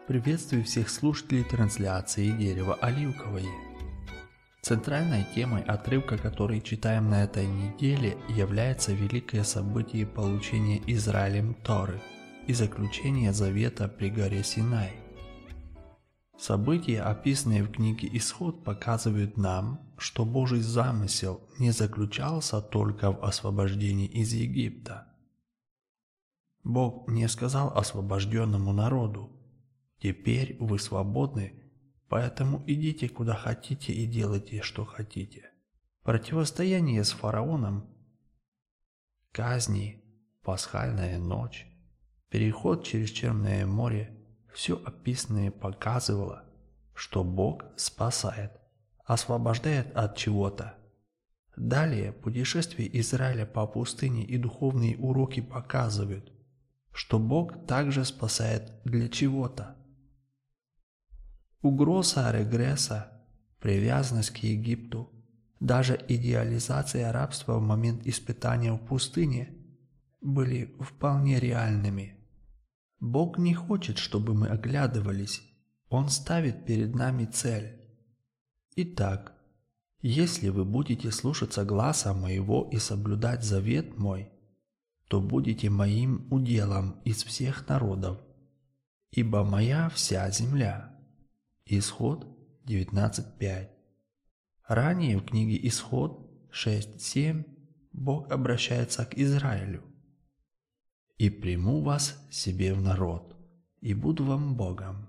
Приветствую всех слушателей трансляции «Дерево оливковое». Центральной темой отрывка, который читаем на этой неделе, является великое событие получения Израилем Торы и заключения завета при горе Синай. События, описанные в книге Исход, показывают нам, что Божий замысел не заключался только в освобождении из Египта. Бог не сказал освобожденному народу: «Теперь вы свободны, поэтому идите куда хотите и делайте, что хотите». Противостояние с фараоном, казни, пасхальная ночь, переход через Черное море – все описанное показывало, что Бог спасает, освобождает от чего-то. Далее путешествие Израиля по пустыне и духовные уроки показывают, что Бог также спасает для чего-то. Угроза регресса, привязанность к Египту, даже идеализация рабства в момент испытания в пустыне были вполне реальными. Бог не хочет, чтобы мы оглядывались, Он ставит перед нами цель. Итак, если вы будете слушаться гласа моего и соблюдать завет мой, то будете моим уделом из всех народов, ибо моя вся земля. Исход 19.5. Ранее в книге Исход 6.7 Бог обращается к Израилю: «И приму вас себе в народ, и буду вам Богом».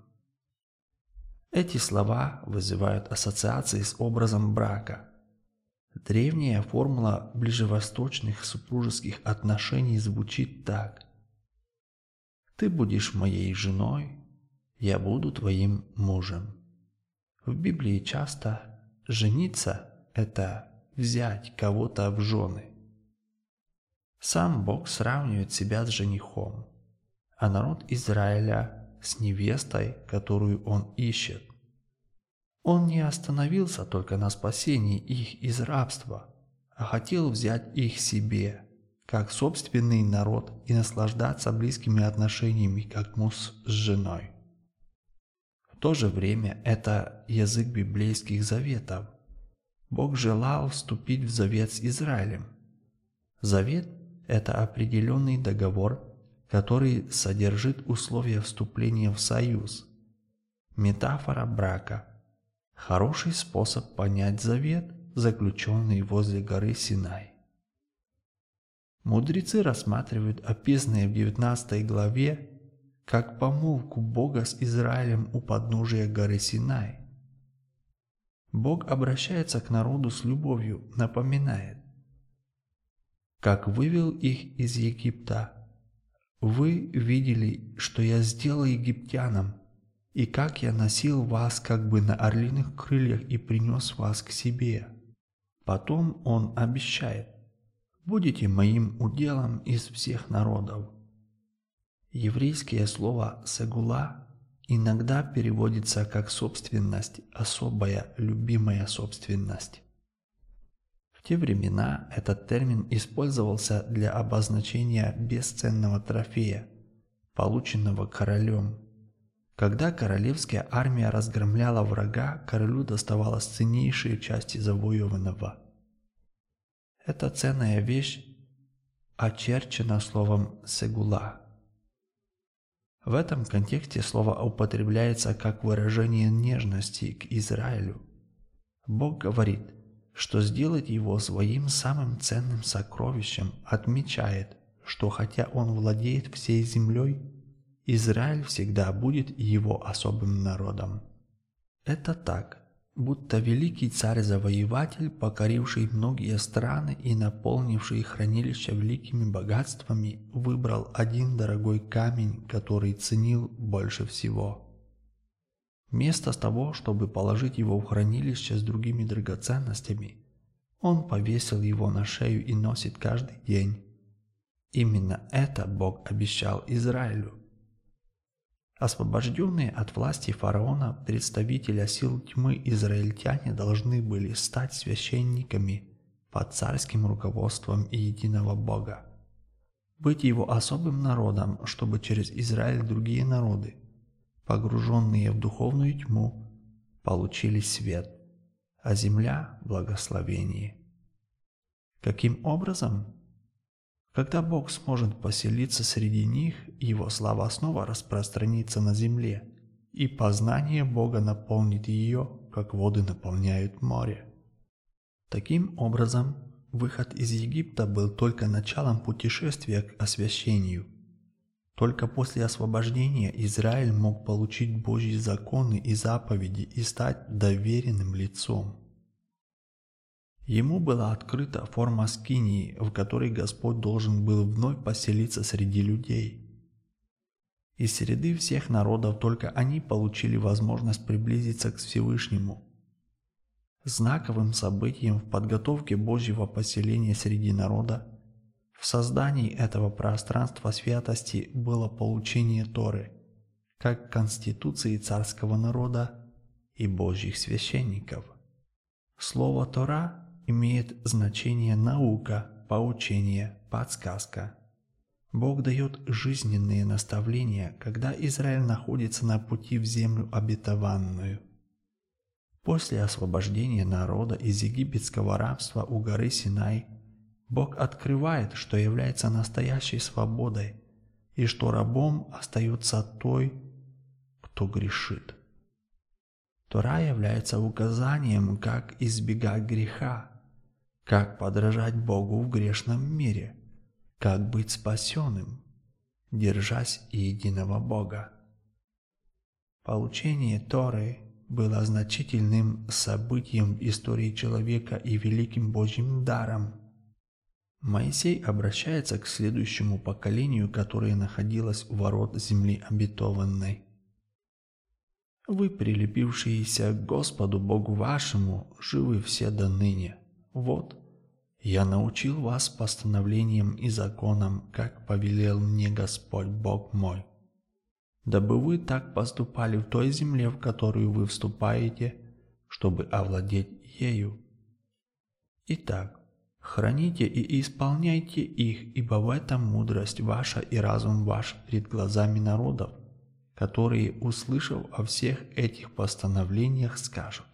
Эти слова вызывают ассоциации с образом брака. Древняя формула ближневосточных супружеских отношений звучит так: «Ты будешь моей женой, я буду твоим мужем». В Библии часто жениться – это взять кого-то в жены. Сам Бог сравнивает себя с женихом, а народ Израиля с невестой, которую он ищет. Он не остановился только на спасении их из рабства, а хотел взять их себе, как собственный народ, и наслаждаться близкими отношениями, как муж с женой. В то же время это язык библейских заветов. Бог желал вступить в завет с Израилем. Завет – это определенный договор, который содержит условия вступления в союз. Метафора брака – хороший способ понять завет, заключенный возле горы Синай. Мудрецы рассматривают описанное в 19 главе как помолвку Бога с Израилем у подножия горы Синай. Бог обращается к народу с любовью, напоминает: «Как вывел их из Египта, вы видели, что я сделал египтянам, и как я носил вас как бы на орлиных крыльях и принес вас к себе». Потом Он обещает: «Будете моим уделом из всех народов». Еврейское слово «сегула» иногда переводится как «собственность», особая, любимая собственность. В те времена этот термин использовался для обозначения бесценного трофея, полученного королем. Когда королевская армия разгромляла врага, королю доставалось ценнейшие части завоеванного. Эта ценная вещь очерчена словом «сегула». В этом контексте слово употребляется как выражение нежности к Израилю. Бог говорит, что сделать его своим самым ценным сокровищем, отмечает, что хотя он владеет всей землей, Израиль всегда будет его особым народом. Это так, будто великий царь-завоеватель, покоривший многие страны и наполнивший хранилища великими богатствами, выбрал один дорогой камень, который ценил больше всего. Вместо того, чтобы положить его в хранилище с другими драгоценностями, он повесил его на шею и носит каждый день. Именно это Бог обещал Израилю. Освобожденные от власти фараона, представителя сил тьмы, израильтяне должны были стать священниками под царским руководством и единого Бога, быть его особым народом, чтобы через Израиль другие народы погруженные в духовную тьму, получили свет, а земля – благословение. Каким образом? Когда Бог сможет поселиться среди них, Его слава снова распространится на земле, и познание Бога наполнит ее, как воды наполняют море. Таким образом, выход из Египта был только началом путешествия к освящению. Только после освобождения Израиль мог получить Божьи законы и заповеди и стать доверенным лицом. Ему была открыта форма скинии, в которой Господь должен был вновь поселиться среди людей. Из среды всех народов только они получили возможность приблизиться к Всевышнему. Знаковым событием в подготовке Божьего поселения среди народа, в создании этого пространства святости было получение Торы, как конституции царского народа и Божьих священников. Слово «Тора» имеет значение наука, поучение, подсказка. Бог дает жизненные наставления, когда Израиль находится на пути в землю обетованную. После освобождения народа из египетского рабства у горы Синай, Бог открывает, что является настоящей свободой, и что рабом остается той, кто грешит. Тора является указанием, как избегать греха, как подражать Богу в грешном мире, как быть спасенным, держась единого Бога. Получение Торы было значительным событием в истории человека и великим Божьим даром. Моисей обращается к следующему поколению, которое находилось у ворот земли обетованной. «Вы, прилепившиеся к Господу Богу вашему, живы все до ныне. Вот, я научил вас постановлениям и законам, как повелел мне Господь Бог мой, дабы вы так поступали в той земле, в которую вы вступаете, чтобы овладеть ею. Итак, храните и исполняйте их, ибо в этом мудрость ваша и разум ваш перед глазами народов, которые, услышав о всех этих постановлениях, скажут: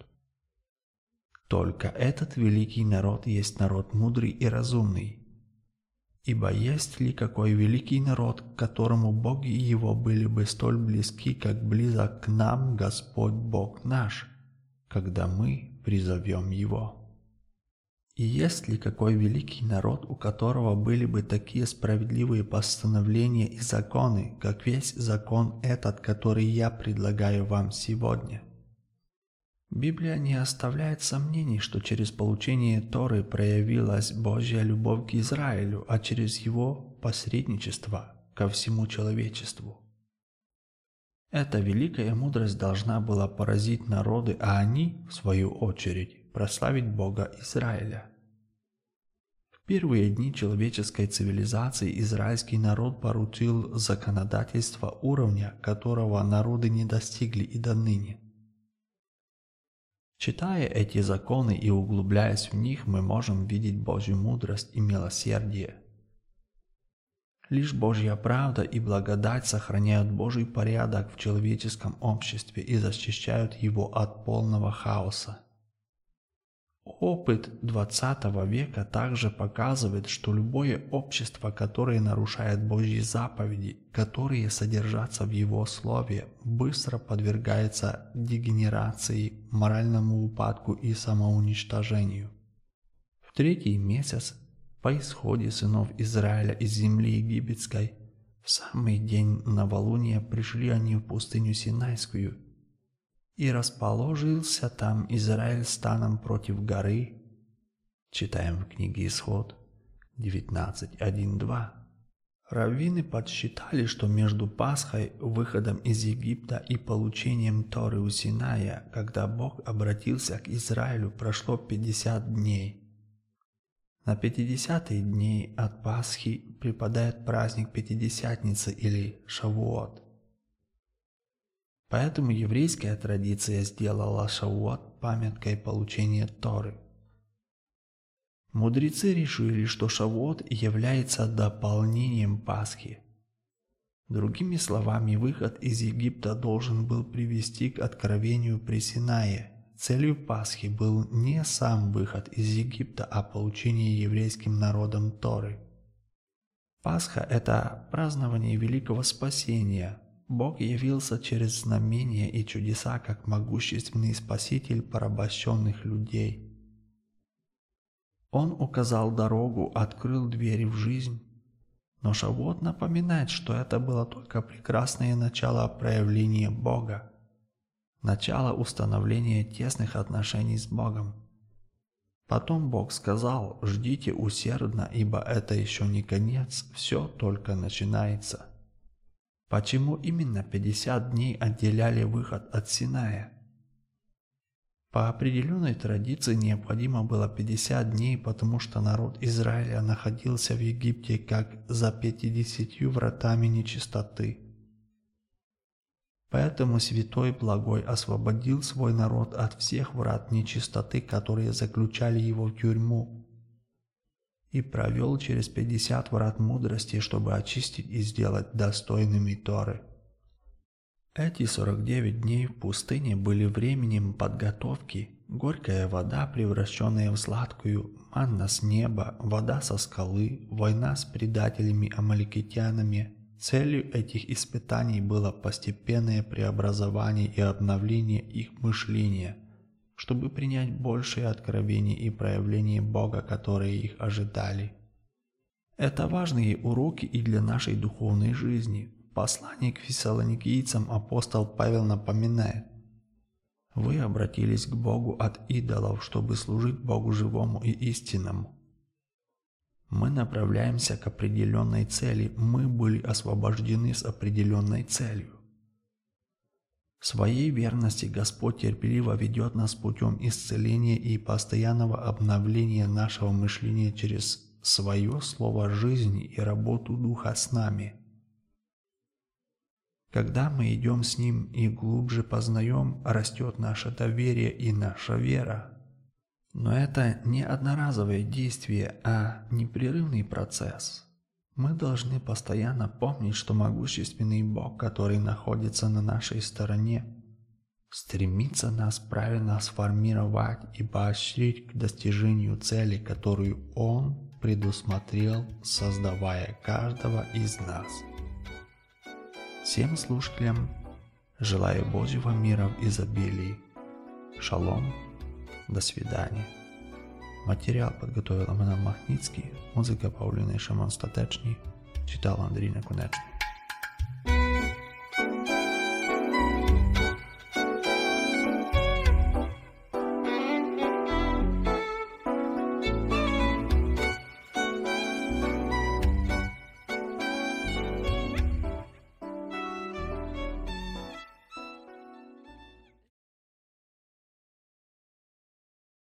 только этот великий народ есть народ мудрый и разумный. Ибо есть ли какой великий народ, к которому боги его были бы столь близки, как близок к нам Господь Бог наш, когда мы призовем Его? И есть ли какой великий народ, у которого были бы такие справедливые постановления и законы, как весь закон этот, который я предлагаю вам сегодня? Библия не оставляет сомнений, что через получение Торы проявилась Божья любовь к Израилю, а через его посредничество ко всему человечеству. Эта великая мудрость должна была поразить народы, а они, в свою очередь, прославить Бога Израиля. В первые дни человеческой цивилизации израильский народ поручил законодательство уровня, которого народы не достигли и до ныне. Читая эти законы и углубляясь в них, мы можем видеть Божью мудрость и милосердие. Лишь Божья правда и благодать сохраняют Божий порядок в человеческом обществе и защищают его от полного хаоса. Опыт XX века также показывает, что любое общество, которое нарушает Божьи заповеди, которые содержатся в Его Слове, быстро подвергается дегенерации, моральному упадку и самоуничтожению. В третий месяц по исходе сынов Израиля из земли египетской, в самый день новолуния пришли они в пустыню Синайскую, и расположился там Израиль станом против горы. Читаем в книге Исход 19:1-2. Раввины подсчитали, что между Пасхой, выходом из Египта и получением Торы у Синая, когда Бог обратился к Израилю, прошло 50 дней. На 50-й дней от Пасхи припадает праздник Пятидесятницы или Шавуот. Поэтому еврейская традиция сделала Шавуот памяткой получения Торы. Мудрецы решили, что Шавуот является дополнением Пасхи. Другими словами, выход из Египта должен был привести к откровению при Синае. Целью Пасхи был не сам выход из Египта, а получение еврейским народом Торы. Пасха – это празднование великого спасения. Бог явился через знамения и чудеса как могущественный спаситель порабощенных людей. Он указал дорогу, открыл двери в жизнь. Но Шавуот напоминает, что это было только прекрасное начало проявления Бога, начало установления тесных отношений с Богом. Потом Бог сказал: «Ждите усердно, ибо это еще не конец, все только начинается». Почему именно 50 дней отделяли выход от Синая? По определенной традиции необходимо было 50 дней, потому что народ Израиля находился в Египте как за 50 вратами нечистоты. Поэтому Святой Благой освободил свой народ от всех врат нечистоты, которые заключали его в тюрьму, и провел через 50 врат мудрости, чтобы очистить и сделать достойными Торы. Эти 49 дней в пустыне были временем подготовки. Горькая вода, превращенная в сладкую, манна с неба, вода со скалы, война с предателями-амаликитянами. Целью этих испытаний было постепенное преобразование и обновление их мышления, чтобы принять большее откровение и проявление Бога, которые их ожидали. Это важные уроки и для нашей духовной жизни. Посланник к фессалоникийцам апостол Павел напоминает: «Вы обратились к Богу от идолов, чтобы служить Богу живому и истинному». Мы направляемся к определенной цели, мы были освобождены с определенной целью. В своей верности Господь терпеливо ведет нас путем исцеления и постоянного обновления нашего мышления через свое слово жизни и работу Духа с нами. Когда мы идем с Ним и глубже познаем, растет наше доверие и наша вера. Но это не одноразовое действие, а непрерывный процесс. Мы должны постоянно помнить, что могущественный Бог, который находится на нашей стороне, стремится нас правильно сформировать и поощрить к достижению цели, которую Он предусмотрел, создавая каждого из нас. Всем слушателям желаю Божьего мира в изобилии. Шалом. До свидания. Материал подготовил Emanuel Махницкий, музыка Паулины Шимон Статечний, читал Андрей Наконечный.